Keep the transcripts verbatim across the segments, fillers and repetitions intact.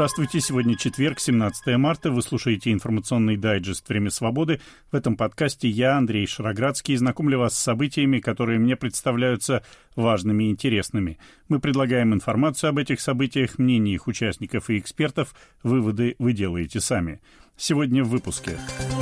Здравствуйте, сегодня четверг, семнадцатое марта, вы слушаете информационный дайджест «Время свободы». В этом подкасте я, Андрей Шароградский, знакомлю вас с событиями, которые мне представляются важными и интересными. Мы предлагаем информацию об этих событиях, мнения их участников и экспертов, выводы вы делаете сами. Сегодня в выпуске.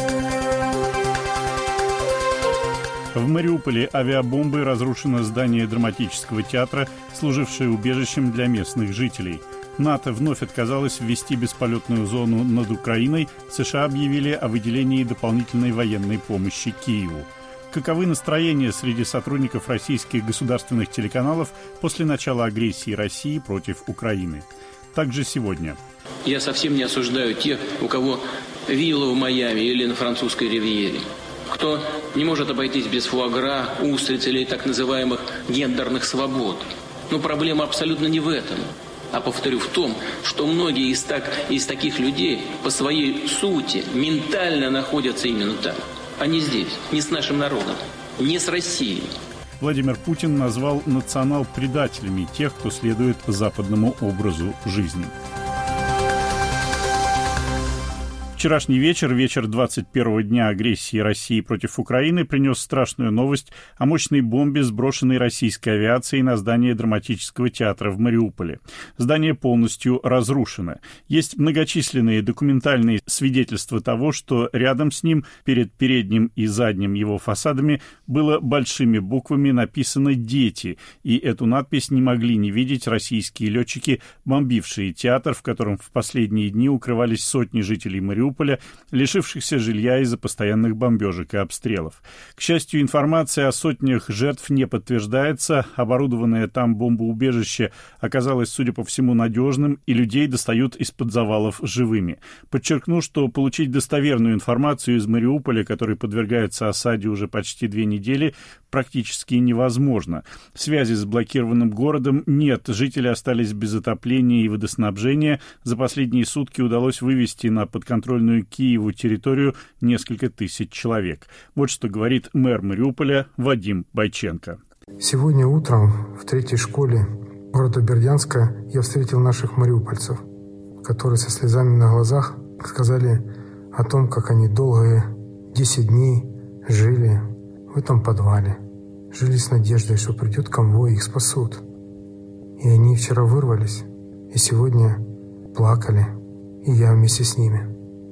В Мариуполе авиабомбой разрушено здание драматического театра, служившее убежищем для местных жителей. НАТО вновь отказалось ввести бесполетную зону над Украиной, США объявили о выделении дополнительной военной помощи Киеву. Каковы настроения среди сотрудников российских государственных телеканалов после начала агрессии России против Украины? Также сегодня. Я совсем не осуждаю тех, у кого вилла в Майами или на французской ривьере. Кто не может обойтись без фуагра, устриц или так называемых гендерных свобод. Но проблема абсолютно не в этом. А повторю, в том, что многие из, так, из таких людей по своей сути ментально находятся именно там, а не здесь, не с нашим народом, не с Россией. Владимир Путин назвал национал-предателями тех, кто следует западному образу жизни. Вчерашний вечер, вечер двадцать первого дня агрессии России против Украины, принес страшную новость о мощной бомбе, сброшенной российской авиацией на здание драматического театра в Мариуполе. Здание полностью разрушено. Есть многочисленные документальные свидетельства того, что рядом с ним, перед передним и задним его фасадами, было большими буквами написано «Дети», и эту надпись не могли не видеть российские летчики, бомбившие театр, в котором в последние дни укрывались сотни жителей Мариуполя, лишившихся жилья из-за постоянных бомбежек и обстрелов. К счастью, информация о сотнях жертв не подтверждается. Оборудованное там бомбоубежище оказалось, судя по всему, надежным, и людей достают из-под завалов живыми. Подчеркну, что получить достоверную информацию из Мариуполя, который подвергается осаде уже почти две недели, практически невозможно. Связи с блокированным городом нет, жители остались без отопления и водоснабжения. За последние сутки удалось вывести на подконтрольную Киеву территорию несколько тысяч человек. Вот что говорит мэр Мариуполя Вадим Бойченко. Сегодня утром в третьей школе города Бердянска я встретил наших мариупольцев, которые со слезами на глазах сказали о том, как они долгие десять дней жили в этом подвале. Жили с надеждой, что придет конвой, их спасут. И они вчера вырвались, и сегодня плакали, и я вместе с ними.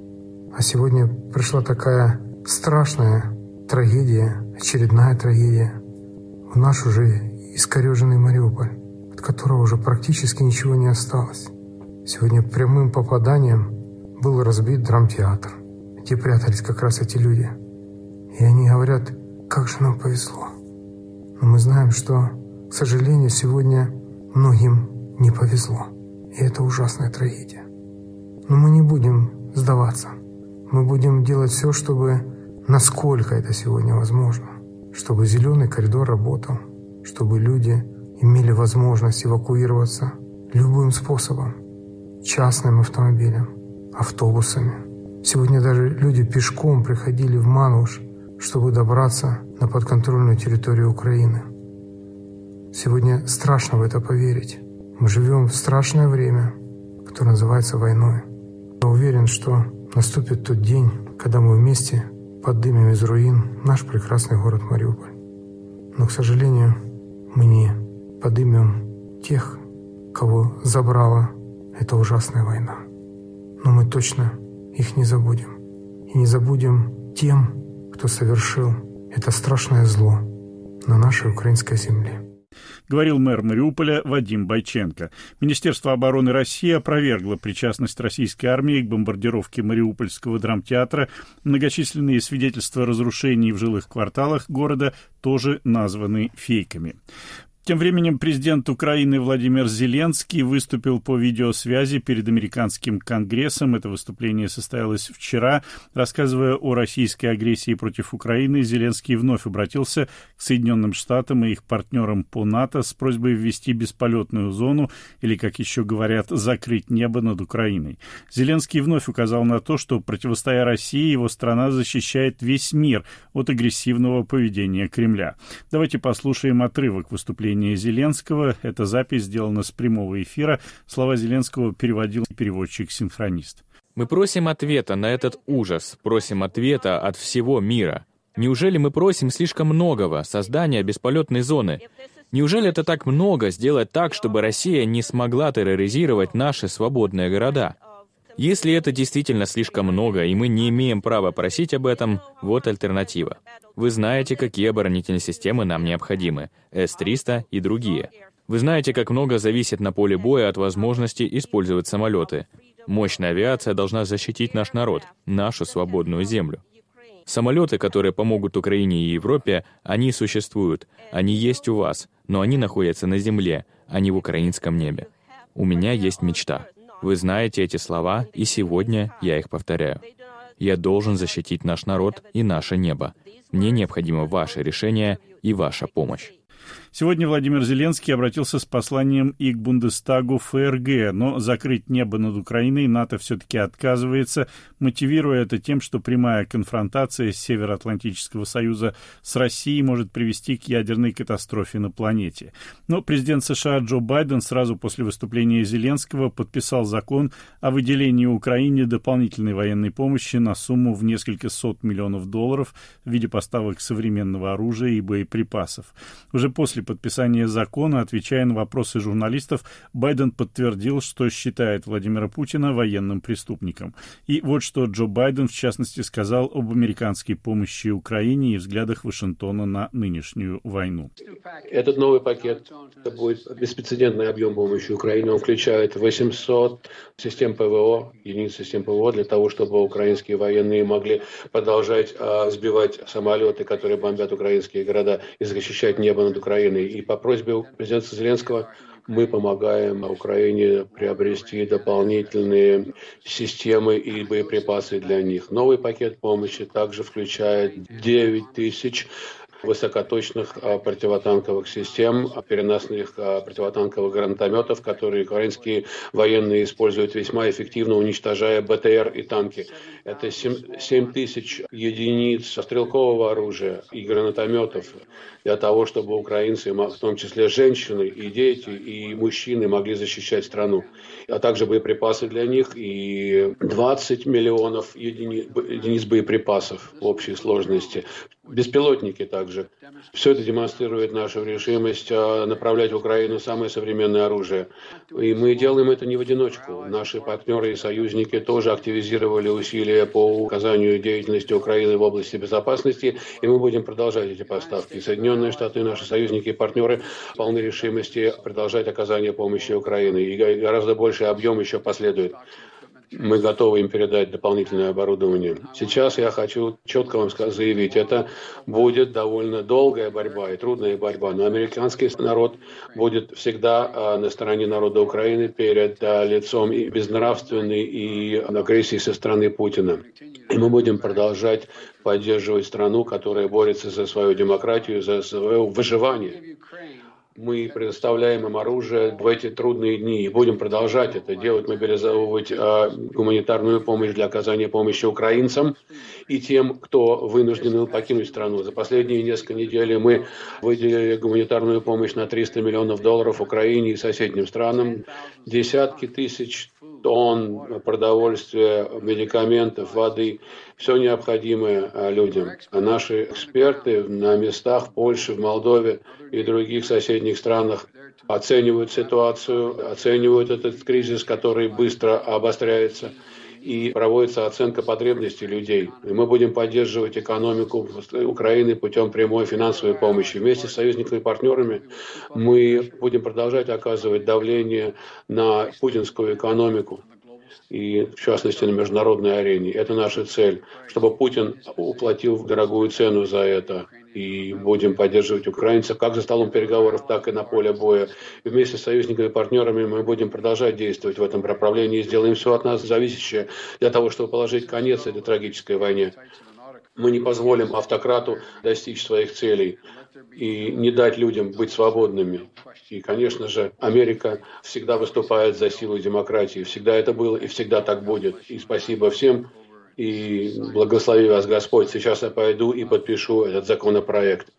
А сегодня пришла такая страшная трагедия, очередная трагедия в наш уже искореженный Мариуполь, от которого уже практически ничего не осталось. Сегодня прямым попаданием был разбит драмтеатр, где прятались как раз эти люди. И они говорят, как же нам повезло. Но мы знаем, что, к сожалению, сегодня многим не повезло. И это ужасная трагедия. Но мы не будем сдаваться. Мы будем делать все, чтобы, насколько это сегодня возможно, чтобы зеленый коридор работал, чтобы люди имели возможность эвакуироваться любым способом, частным автомобилем, автобусами. Сегодня даже люди пешком приходили в Мануш, чтобы добраться на подконтрольную территорию Украины. Сегодня страшно в это поверить. Мы живем в страшное время, которое называется войной. Я уверен, что наступит тот день, когда мы вместе поднимем из руин наш прекрасный город Мариуполь. Но, к сожалению, мы не поднимем тех, кого забрала эта ужасная война. Но мы точно их не забудем. И не забудем тем, кто совершил это страшное зло на нашей украинской земле. Говорил мэр Мариуполя Вадим Бойченко. Министерство обороны России опровергло причастность российской армии к бомбардировке Мариупольского драмтеатра. Многочисленные свидетельства разрушений в жилых кварталах города тоже названы фейками. Тем временем президент Украины Владимир Зеленский выступил по видеосвязи перед американским Конгрессом. Это выступление состоялось вчера. Рассказывая о российской агрессии против Украины, Зеленский вновь обратился к Соединенным Штатам и их партнерам по НАТО с просьбой ввести бесполетную зону, или, как еще говорят, закрыть небо над Украиной. Зеленский вновь указал на то, что, противостоя России, его страна защищает весь мир от агрессивного поведения Кремля. Давайте послушаем отрывок выступления выступление Зеленского. Эта запись сделана с прямого эфира. Слова Зеленского переводил переводчик-синхронист. Мы просим ответа на этот ужас, просим ответа от всего мира. Неужели мы просим слишком многого, создания бесполетной зоны? Неужели это так много, сделать так, чтобы Россия не смогла терроризировать наши свободные города? Если это действительно слишком много, и мы не имеем права просить об этом, вот альтернатива. Вы знаете, какие оборонительные системы нам необходимы, эс триста и другие. Вы знаете, как много зависит на поле боя от возможности использовать самолеты. Мощная авиация должна защитить наш народ, нашу свободную землю. Самолеты, которые помогут Украине и Европе, они существуют, они есть у вас, но они находятся на земле, а не в украинском небе. У меня есть мечта. Вы знаете эти слова, и сегодня я их повторяю. Я должен защитить наш народ и наше небо. Мне необходимо ваше решение и ваша помощь. Сегодня Владимир Зеленский обратился с посланием и к Бундестагу ФРГ, но закрыть небо над Украиной НАТО все-таки отказывается, мотивируя это тем, что прямая конфронтация Североатлантического союза с Россией может привести к ядерной катастрофе на планете. Но президент США Джо Байден сразу после выступления Зеленского подписал закон о выделении Украине дополнительной военной помощи на сумму в несколько сот миллионов долларов в виде поставок современного оружия и боеприпасов. Уже после подписания закона, отвечая на вопросы журналистов, Байден подтвердил, что считает Владимира Путина военным преступником. И вот что Джо Байден, в частности, сказал об американской помощи Украине и взглядах Вашингтона на нынешнюю войну. Этот новый пакет будет беспрецедентный объем помощи Украине. Он включает восемьсот систем ПВО, единиц систем ПВО, для того, чтобы украинские военные могли продолжать а, сбивать самолеты, которые бомбят украинские города, и защищать небо над Украиной. И по просьбе президента Зеленского мы помогаем Украине приобрести дополнительные системы и боеприпасы для них. Новый пакет помощи также включает девять тысяч высокоточных противотанковых систем, переносных противотанковых гранатометов, которые украинские военные используют весьма эффективно, уничтожая БТР и танки. Это семь тысяч единиц стрелкового оружия и гранатометов для того, чтобы украинцы, в том числе женщины и дети, и мужчины, могли защищать страну. А также боеприпасы для них и двадцать миллионов единиц, единиц боеприпасов в общей сложности. Беспилотники также. Все это демонстрирует нашу решимость направлять в Украину самое современное оружие. И мы делаем это не в одиночку. Наши партнеры и союзники тоже активизировали усилия по указанию деятельности Украины в области безопасности, и мы будем продолжать эти поставки. Соединенные Штаты, наши союзники и партнеры полны решимости продолжать оказание помощи Украине. И гораздо больший объем еще последует. Мы готовы им передать дополнительное оборудование. Сейчас я хочу четко вам заявить, это будет довольно долгая борьба и трудная борьба, но американский народ будет всегда на стороне народа Украины перед лицом и безнравственной и агрессии со стороны Путина. И мы будем продолжать поддерживать страну, которая борется за свою демократию, за свое выживание. Мы предоставляем им оружие в эти трудные дни и будем продолжать это делать, мобилизовывать э, гуманитарную помощь для оказания помощи украинцам и тем, кто вынужден покинуть страну. За последние несколько недель мы выделили гуманитарную помощь на триста миллионов долларов Украине и соседним странам, десятки тысяч тонн продовольствия, медикаментов, воды, все необходимое людям. А наши эксперты на местах в Польше, в Молдове и других соседних странах оценивают ситуацию, оценивают этот кризис, который быстро обостряется, и проводится оценка потребностей людей. И мы будем поддерживать экономику Украины путем прямой финансовой помощи. Вместе с союзниками и партнерами мы будем продолжать оказывать давление на путинскую экономику и, в частности, на международной арене. Это наша цель, чтобы Путин уплатил дорогую цену за это. И будем поддерживать украинцев как за столом переговоров, так и на поле боя. И вместе с союзниками и партнерами мы будем продолжать действовать в этом направлении и сделаем все от нас зависящее для того, чтобы положить конец этой трагической войне. Мы не позволим автократу достичь своих целей и не дать людям быть свободными. И, конечно же, Америка всегда выступает за силу демократии. Всегда это было и всегда так будет. И спасибо всем. И благослови вас Господь. Сейчас я пойду и подпишу этот законопроект.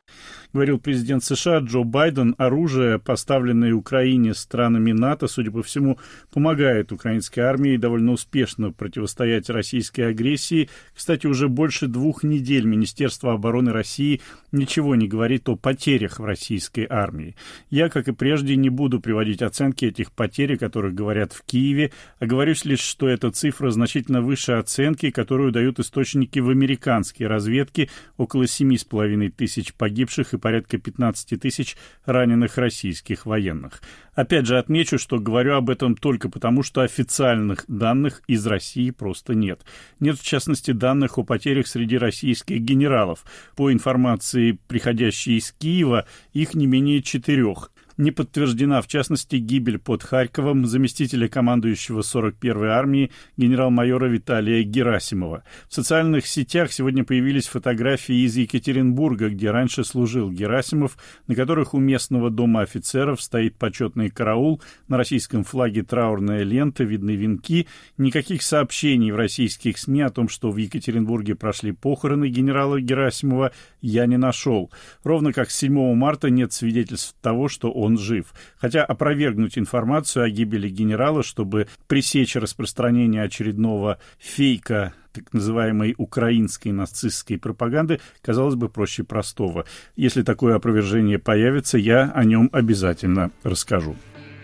говорил президент США Джо Байден, оружие, поставленное Украине странами НАТО, судя по всему, помогает украинской армии довольно успешно противостоять российской агрессии. Кстати, уже больше двух недель Министерство обороны России ничего не говорит о потерях в российской армии. Я, как и прежде, не буду приводить оценки этих потерь, о которых говорят в Киеве, оговорюсь лишь, что эта цифра значительно выше оценки, которую дают источники в американской разведке, около семи с половиной тысяч погибших и порядка пятнадцати тысяч раненых российских военных. Опять же отмечу, что говорю об этом только потому, что официальных данных из России просто нет. Нет, в частности, данных о потерях среди российских генералов. По информации, приходящей из Киева, их не менее четырех. Не подтверждена, в частности, гибель под Харьковом заместителя командующего сорок первой армии генерал-майора Виталия Герасимова. В социальных сетях сегодня появились фотографии из Екатеринбурга, где раньше служил Герасимов, на которых у местного дома офицеров стоит почетный караул, на российском флаге траурная лента, видны венки. Никаких сообщений в российских СМИ о том, что в Екатеринбурге прошли похороны генерала Герасимова, я не нашел. Ровно как с седьмого марта нет свидетельств того, что он жив. Хотя опровергнуть информацию о гибели генерала, чтобы пресечь распространение очередного фейка, так называемой украинской нацистской пропаганды, казалось бы, проще простого. Если такое опровержение появится, я о нем обязательно расскажу.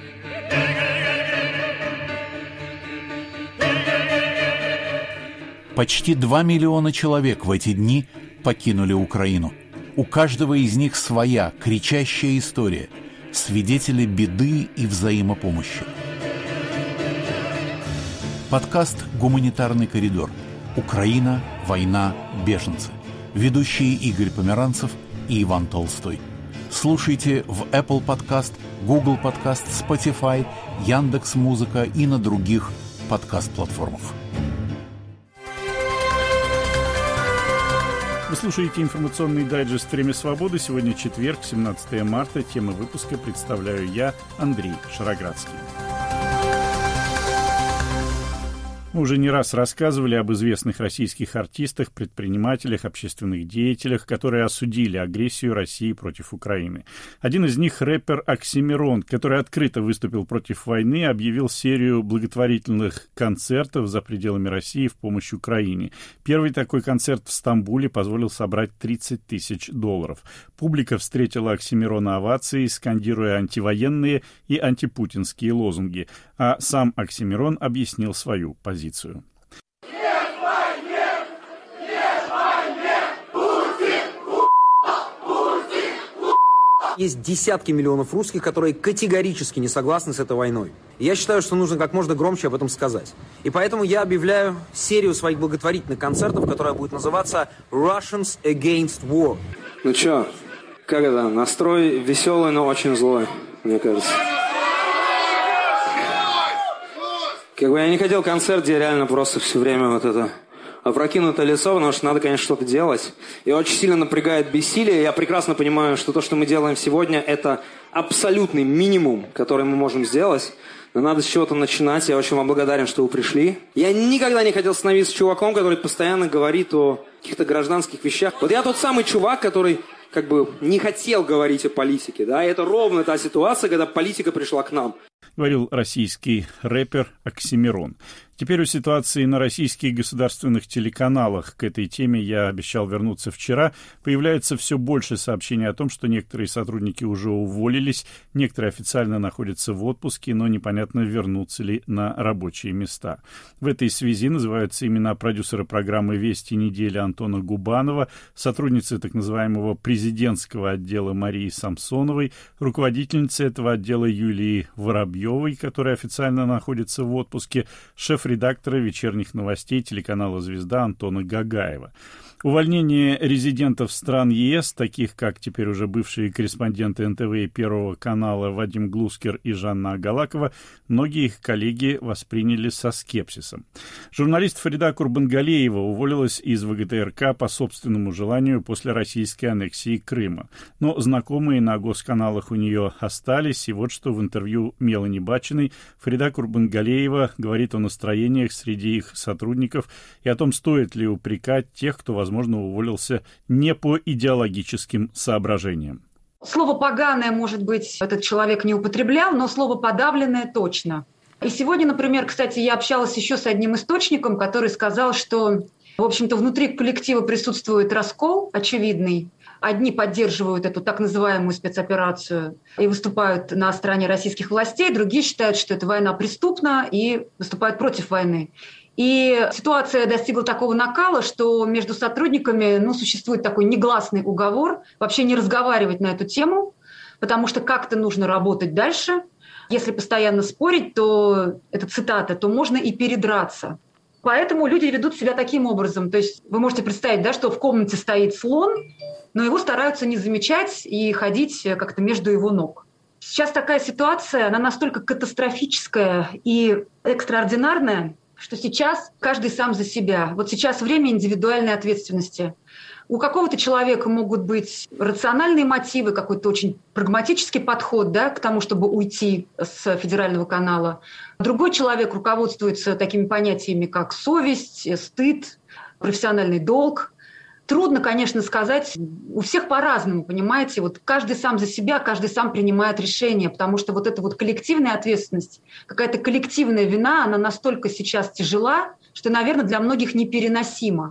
Почти два миллиона человек в эти дни покинули Украину. У каждого из них своя кричащая история, свидетели беды и взаимопомощи. Подкаст «Гуманитарный коридор. Украина, война, беженцы». Ведущие Игорь Померанцев и Иван Толстой. Слушайте в Apple Podcast, Google Podcast, Spotify, Яндекс.Музыка и на других подкаст-платформах. Вы слушаете информационный дайджест «Время свободы». Сегодня четверг, семнадцатое марта. Тему выпуска представляю я, Андрей Шароградский. Мы уже не раз рассказывали об известных российских артистах, предпринимателях, общественных деятелях, которые осудили агрессию России против Украины. Один из них — рэпер Оксимирон, который открыто выступил против войны, объявил серию благотворительных концертов за пределами России в помощь Украине. Первый такой концерт в Стамбуле позволил собрать тридцать тысяч долларов. Публика встретила Оксимирона овацией, скандируя антивоенные и антипутинские лозунги, а сам Оксимирон объяснил свою позицию. Есть десятки миллионов русских, которые категорически не согласны с этой войной. И я считаю, что нужно как можно громче об этом сказать. И поэтому я объявляю серию своих благотворительных концертов, которая будет называться «Russians Against War». Ну чё, как это? Настрой веселый, но очень злой, мне кажется. Как бы я не хотел концерт, где реально просто все время вот это опрокинутое лицо, потому что надо, конечно, что-то делать. И очень сильно напрягает бессилие. Я прекрасно понимаю, что то, что мы делаем сегодня, это абсолютный минимум, который мы можем сделать. Но надо с чего-то начинать. Я очень вам благодарен, что вы пришли. Я никогда не хотел становиться чуваком, который постоянно говорит о каких-то гражданских вещах. Вот я тот самый чувак, который как бы не хотел говорить о политике. Да? И это ровно та ситуация, когда политика пришла к нам. Говорил российский рэпер Оксимирон. Теперь о ситуации на российских государственных телеканалах. К этой теме я обещал вернуться вчера. Появляется все больше сообщений о том, что некоторые сотрудники уже уволились, некоторые официально находятся в отпуске, но непонятно, вернутся ли на рабочие места. В этой связи называются имена продюсера программы «Вести недели» Антона Губанова, сотрудницы так называемого президентского отдела Марии Самсоновой, руководительницы этого отдела Юлии Воробьевой, которая официально находится в отпуске, шеф редактора вечерних новостей телеканала «Звезда» Антона Гагаева. Увольнение резидентов стран ЕС, таких как теперь уже бывшие корреспонденты эн тэ вэ и Первого канала Вадим Глускер и Жанна Агалакова, многие их коллеги восприняли со скепсисом. Журналист Фарида Курбангалеева уволилась из вэ гэ тэ эр ка по собственному желанию после российской аннексии Крыма. Но знакомые на госканалах у нее остались, и вот что в интервью Мелани Бачиной Фарида Курбангалеева говорит о настроениях среди их сотрудников и о том, стоит ли упрекать тех, кто, возможно, возможно, уволился не по идеологическим соображениям. Слово «поганое», может быть, этот человек не употреблял, но слово «подавленное» точно. И сегодня, например, кстати, я общалась еще с одним источником, который сказал, что, в общем-то, внутри коллектива присутствует раскол очевидный. Одни поддерживают эту так называемую спецоперацию и выступают на стороне российских властей, другие считают, что эта война преступна и выступают против войны. И ситуация достигла такого накала, что между сотрудниками ну, существует такой негласный уговор вообще не разговаривать на эту тему, потому что как-то нужно работать дальше. Если постоянно спорить, то, это цитата, то можно и передраться. Поэтому люди ведут себя таким образом. То есть вы можете представить, да, что в комнате стоит слон, но его стараются не замечать и ходить как-то между его ног. Сейчас такая ситуация, она настолько катастрофическая и экстраординарная, что сейчас каждый сам за себя. Вот сейчас время индивидуальной ответственности. У какого-то человека могут быть рациональные мотивы, какой-то очень прагматический подход, да, к тому, чтобы уйти с федерального канала. Другой человек руководствуется такими понятиями, как совесть, стыд, профессиональный долг. Трудно, конечно, сказать. У всех по-разному, понимаете. Вот каждый сам за себя, каждый сам принимает решение, потому что вот эта вот коллективная ответственность, какая-то коллективная вина, она настолько сейчас тяжела, что, наверное, для многих непереносима.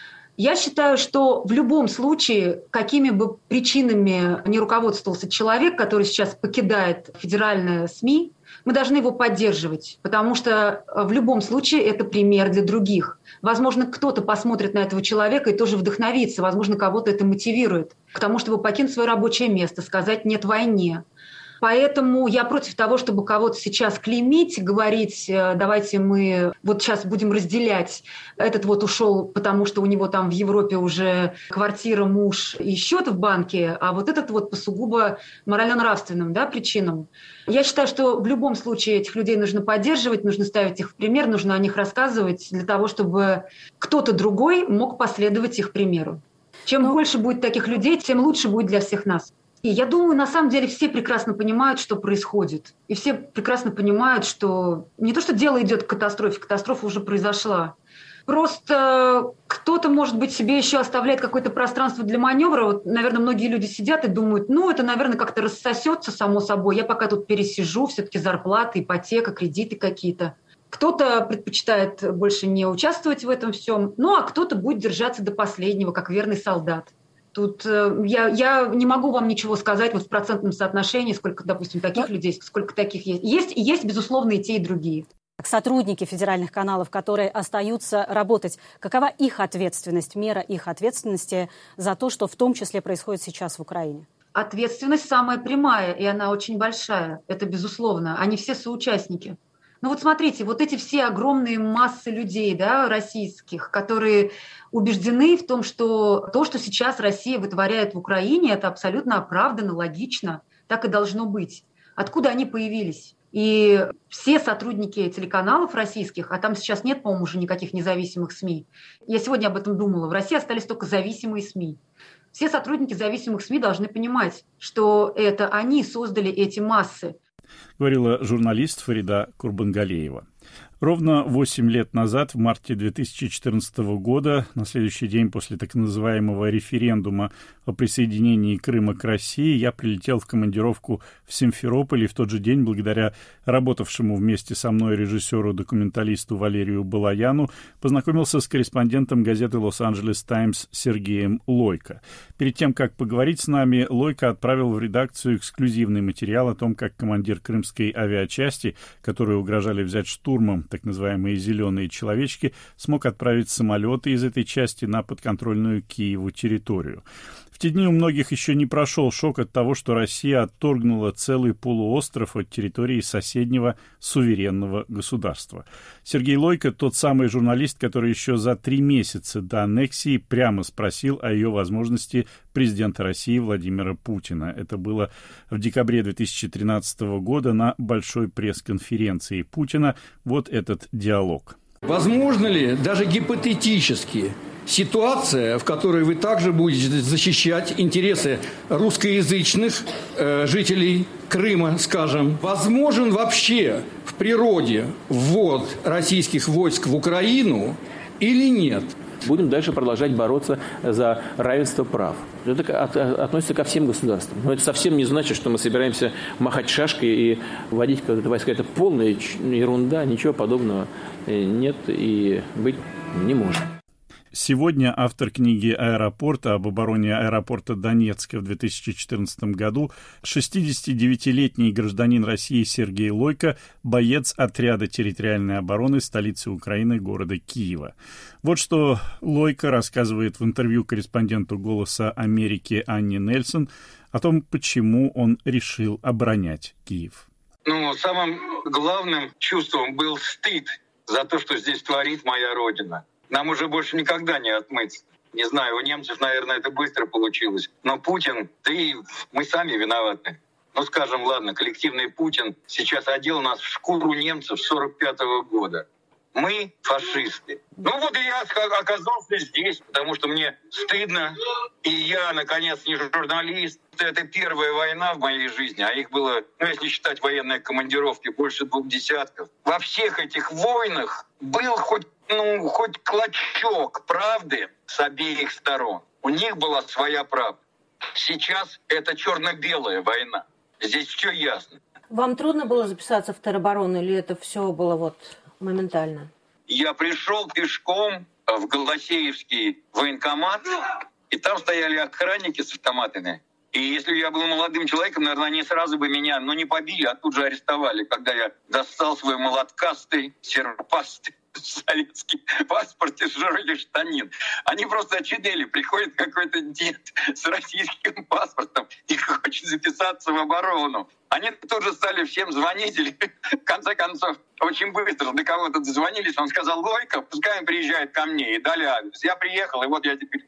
Я считаю, что в любом случае, какими бы причинами ни руководствовался человек, который сейчас покидает федеральные СМИ, мы должны его поддерживать, потому что в любом случае это пример для других. Возможно, кто-то посмотрит на этого человека и тоже вдохновится, возможно, кого-то это мотивирует к тому, чтобы покинуть свое рабочее место, сказать «нет войне». Поэтому я против того, чтобы кого-то сейчас клеймить, говорить, давайте мы вот сейчас будем разделять. Этот вот ушел, потому что у него там в Европе уже квартира, муж и счет в банке, а вот этот вот по сугубо морально-нравственным, да, причинам. Я считаю, что в любом случае этих людей нужно поддерживать, нужно ставить их в пример, нужно о них рассказывать для того, чтобы кто-то другой мог последовать их примеру. Чем ну... больше будет таких людей, тем лучше будет для всех нас. И я думаю, на самом деле все прекрасно понимают, что происходит. И все прекрасно понимают, что не то, что дело идет к катастрофе, катастрофа уже произошла. Просто кто-то, может быть, себе еще оставляет какое-то пространство для маневра. Вот, наверное, многие люди сидят и думают, ну, это, наверное, как-то рассосется само собой. Я пока тут пересижу, все-таки зарплата, ипотека, кредиты какие-то. Кто-то предпочитает больше не участвовать в этом всем, ну, а кто-то будет держаться до последнего, как верный солдат. Тут э, я, я не могу вам ничего сказать вот в процентном соотношении, сколько, допустим, таких Но... людей, сколько таких есть. Есть, есть, безусловно, и те, и другие. Сотрудники федеральных каналов, которые остаются работать, какова их ответственность, мера их ответственности за то, что в том числе происходит сейчас в Украине? Ответственность самая прямая, и она очень большая, это безусловно. Они все соучастники. Ну вот смотрите, вот эти все огромные массы людей, да, российских, которые убеждены в том, что то, что сейчас Россия вытворяет в Украине, это абсолютно оправданно, логично, так и должно быть. Откуда они появились? И все сотрудники телеканалов российских, а там сейчас нет, по-моему, уже никаких независимых СМИ. Я сегодня об этом думала. В России остались только зависимые СМИ. Все сотрудники зависимых СМИ должны понимать, что это они создали эти массы. Говорила журналист Фарида Курбангалеева. Ровно восемь лет назад, в марте две тысячи четырнадцатого года, на следующий день после так называемого референдума о присоединении Крыма к России, я прилетел в командировку в Симферополь, и в тот же день, благодаря работавшему вместе со мной режиссеру-документалисту Валерию Балаяну, познакомился с корреспондентом газеты «Лос-Анджелес Таймс» Сергеем Лойко. Перед тем, как поговорить с нами, Лойко отправил в редакцию эксклюзивный материал о том, как командир крымской авиачасти, которые угрожали взять штурмом так называемые «зеленые человечки», смог отправить самолеты из этой части на подконтрольную Киеву территорию. В те дни у многих еще не прошел шок от того, что Россия отторгнула целый полуостров от территории соседнего суверенного государства. Сергей Лойко, тот самый журналист, который еще за три месяца до аннексии прямо спросил о ее возможности президента России Владимира Путина. Это было в декабре две тысячи тринадцатого года на большой пресс-конференции Путина. Вот этот диалог. Возможно ли, даже гипотетически, ситуация, в которой вы также будете защищать интересы русскоязычных э, жителей Крыма, скажем? Возможен вообще в природе ввод российских войск в Украину или нет? Будем дальше продолжать бороться за равенство прав. Это относится ко всем государствам. Но это совсем не значит, что мы собираемся махать шашкой и вводить какие-то войска. Это полная ерунда, ничего подобного нет и быть не может. Сегодня автор книги «Аэропорт» об обороне аэропорта Донецка в две тысячи четырнадцатом году, шестидесятидевятилетний гражданин России Сергей Лойко, боец отряда территориальной обороны столицы Украины, города Киева. Вот что Лойко рассказывает в интервью корреспонденту «Голоса Америки» Анне Нельсон о том, почему он решил оборонять Киев. Ну, самым главным чувством был стыд за то, что здесь творит моя родина. Нам уже больше никогда не отмыться. Не знаю, у немцев, наверное, это быстро получилось. Но Путин, да и мы сами виноваты. Ну, скажем, ладно, коллективный Путин сейчас одел нас в шкуру немцев сорок пятого года. Мы фашисты. Ну вот и я оказался здесь, потому что мне стыдно. И я, наконец, не журналист. Это первая война в моей жизни, а их было, ну если считать военные командировки, больше двух десятков. Во всех этих войнах был хоть, ну, хоть клочок правды с обеих сторон. У них была своя правда. Сейчас это черно-белая война. Здесь все ясно. Вам трудно было записаться в тероборону или это все было вот... моментально? Я пришел пешком в Голосеевский военкомат, и там стояли охранники с автоматами. И если я был молодым человеком, наверное, они сразу бы меня, ну, не побили, а тут же арестовали, когда я достал свой молоткастый, серпастый советский паспорт из жировки штанин. Они просто очумели. Приходит какой-то дед с российским паспортом и хочет записаться в оборону. Они тут же стали всем звонить, или в конце концов очень быстро до кого-то дозвонились. Он сказал: Лойко, пускай он приезжает ко мне. И дали адрес. Я приехал, и вот я теперь...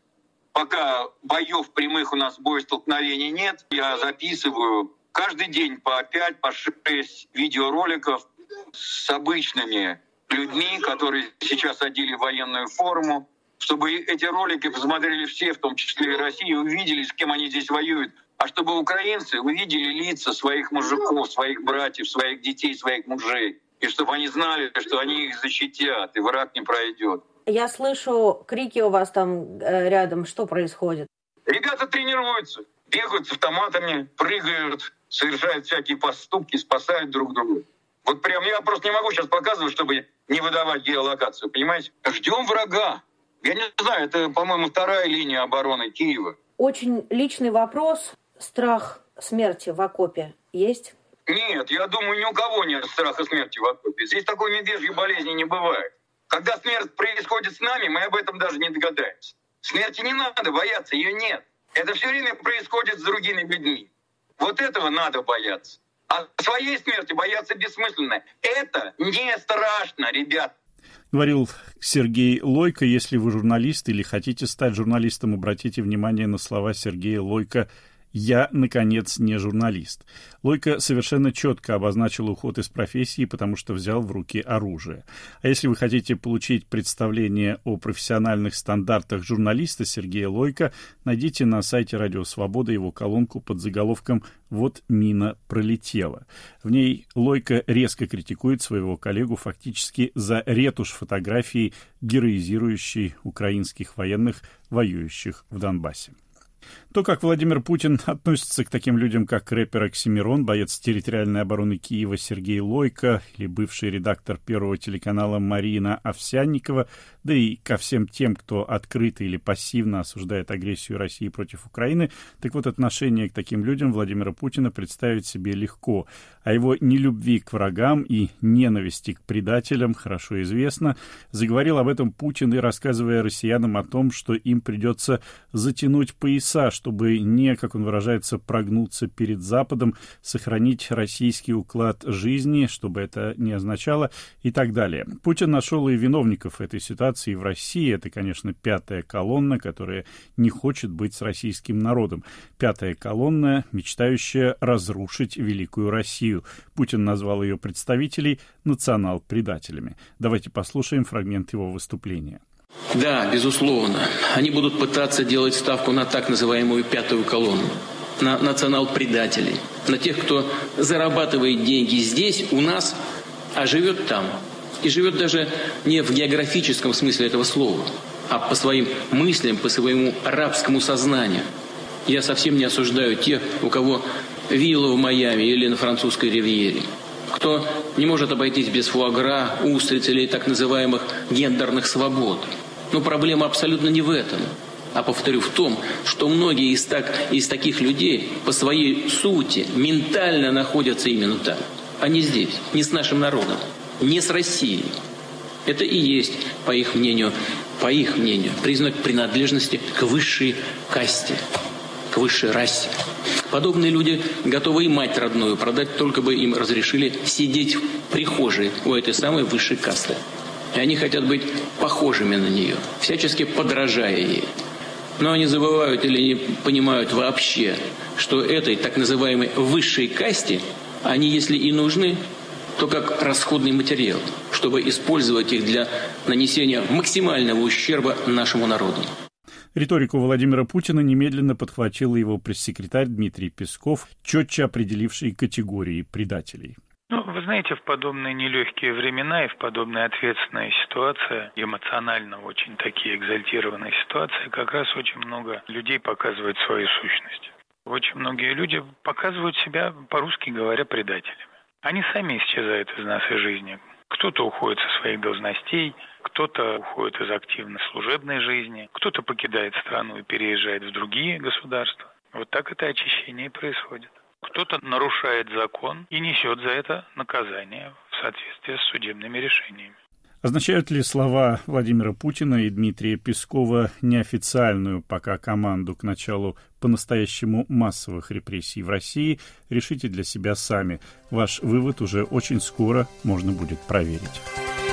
Пока боев прямых у нас боестолкновений нет, я записываю каждый день по пять, по шесть видеороликов с обычными людьми, которые сейчас одели военную форму, чтобы эти ролики посмотрели все, в том числе и Россия, увидели, с кем они здесь воюют. А чтобы украинцы увидели лица своих мужиков, своих братьев, своих детей, своих мужей. И чтобы они знали, что они их защитят, и враг не пройдет. Я слышу крики у вас там э, рядом. Что происходит? Ребята тренируются, бегают с автоматами, прыгают, совершают всякие поступки, спасают друг друга. Вот прям я просто не могу сейчас показывать, чтобы не выдавать геолокацию, понимаете? Ждем врага. Я не знаю, это, по-моему, вторая линия обороны Киева. Очень личный вопрос. Страх смерти в окопе есть? Нет, я думаю, ни у кого нет страха смерти в окопе. Здесь такой медвежьей болезни не бывает. Когда смерть происходит с нами, мы об этом даже не догадаемся. Смерти не надо бояться, ее нет. Это все время происходит с другими людьми. Вот этого надо бояться. А своей смерти бояться бессмысленно. Это не страшно, ребят. Говорил Сергей Лойко. Если вы журналист или хотите стать журналистом, обратите внимание на слова Сергея Лойко. «Я, наконец, не журналист». Лойко совершенно четко обозначил уход из профессии, потому что взял в руки оружие. А если вы хотите получить представление о профессиональных стандартах журналиста Сергея Лойко, найдите на сайте «Радио Свобода» его колонку под заголовком «Вот мина пролетела». В ней Лойко резко критикует своего коллегу фактически за ретушь фотографии, героизирующей украинских военных, воюющих в Донбассе. То, как Владимир Путин относится к таким людям, как рэпер Оксимирон, боец территориальной обороны Киева Сергей Лойко или бывший редактор Первого телеканала Марина Овсянникова, да и ко всем тем, кто открыто или пассивно осуждает агрессию России против Украины, так вот, отношение к таким людям Владимира Путина представить себе легко. О его нелюбви к врагам и ненависти к предателям хорошо известно. Заговорил об этом Путин и рассказывая россиянам о том, что им придется затянуть пояса, чтобы не, как он выражается, прогнуться перед Западом, сохранить российский уклад жизни, чтобы это не означало, и так далее. Путин нашел и виновников этой ситуации в России. Это, конечно, пятая колонна, которая не хочет быть с российским народом. Пятая колонна, мечтающая разрушить великую Россию. Путин назвал ее представителей национал-предателями. Давайте послушаем фрагмент его выступления. Да, безусловно. Они будут пытаться делать ставку на так называемую пятую колонну, на национал-предателей, на тех, кто зарабатывает деньги здесь, у нас, а живет там. И живет даже не в географическом смысле этого слова, а по своим мыслям, по своему арабскому сознанию. Я совсем не осуждаю тех, у кого вилла в Майами или на французской ривьере. Кто не может обойтись без фуагра, устриц или так называемых гендерных свобод. Но проблема абсолютно не в этом. А повторю, в том, что многие из, так, из таких людей по своей сути ментально находятся именно там, а не здесь, не с нашим народом, не с Россией. Это и есть, по их мнению, по их мнению, признак принадлежности к высшей касте, к высшей расе. Подобные люди готовы и мать родную продать, только бы им разрешили сидеть в прихожей у этой самой высшей касты. И они хотят быть похожими на нее, всячески подражая ей. Но они забывают или не понимают вообще, что этой так называемой высшей касте они, если и нужны, то как расходный материал, чтобы использовать их для нанесения максимального ущерба нашему народу. Риторику Владимира Путина немедленно подхватил его пресс-секретарь Дмитрий Песков, четче определивший категории предателей. Ну, вы знаете, в подобные нелегкие времена и в подобные ответственные ситуации, эмоционально очень такие экзальтированные ситуации, как раз очень много людей показывают свою сущность. Очень многие люди показывают себя, по-русски говоря, предателями. Они сами исчезают из нашей жизни. Кто-то уходит со своих должностей, кто-то уходит из активной служебной жизни, кто-то покидает страну и переезжает в другие государства. Вот так это очищение и происходит. Кто-то нарушает закон и несет за это наказание в соответствии с судебными решениями. Означают ли слова Владимира Путина и Дмитрия Пескова неофициальную пока команду к началу по-настоящему массовых репрессий в России? Решите для себя сами. Ваш вывод уже очень скоро можно будет проверить.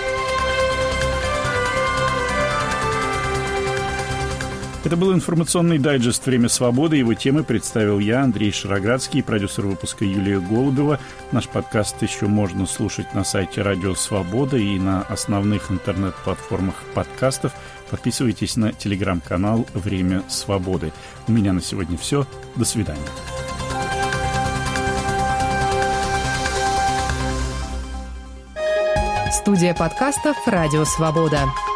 Это был информационный дайджест «Время свободы». Его темы представил я, Андрей Шароградский, продюсер выпуска Юлия Голубева. Наш подкаст еще можно слушать на сайте Радио Свобода и на основных интернет-платформах подкастов. Подписывайтесь на телеграм-канал «Время свободы». У меня на сегодня все. До свидания. Студия подкастов «Радио Свобода».